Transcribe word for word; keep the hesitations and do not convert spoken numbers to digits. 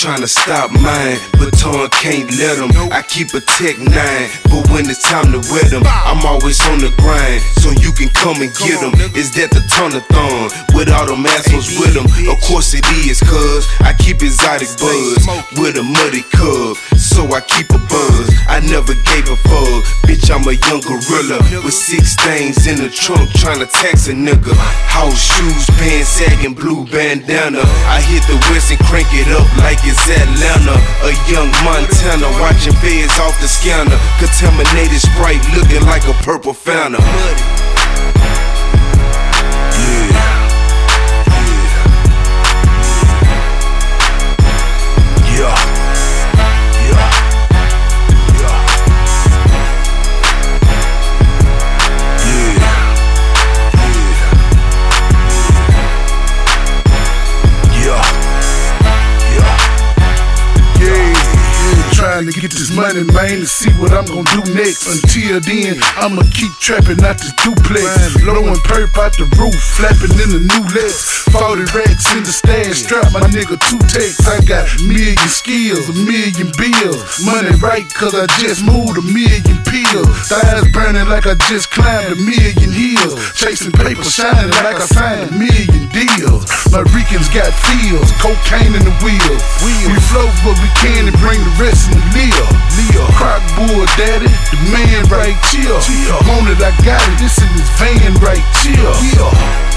tryna stop mine, but Ton can't let them. I keep a Tech nine, but when it's time to wet them, I'm always on the grind, so you can come and get them. Is that the Ton-a-thon, with all them assholes with them? Of course it is, cuz I keep exotic buzz, with a muddy cub, so I keep a buzz. I never gave a fuck, bitch, I'm a young gorilla, with six things in the trunk, tryna tax a nigga. House shoes, pants sagging, blue bandana. I hit the west and crank it up like it's Atlanta. A young Montana, watching feds off the scanner. Contaminated Sprite looking like a purple fountain. To get this money, man, to see what I'm gonna do next. Until then, I'ma keep trapping out this duplex, blowing perp out the roof, flapping in the new Lex. Forty racks in the stash, strap my nigga two takes. I got million skills, a million bills. Money right, cause I just moved a million pills. Thighs burning like I just climbed a million hills. Chasing paper, shining like I signed a million deals. My Ricans got feels, cocaine in the wheels. We flow what we can and bring the rest in the Leo, Leo, Crock bull daddy, the man right here. Want it, I got it, this in this van right here.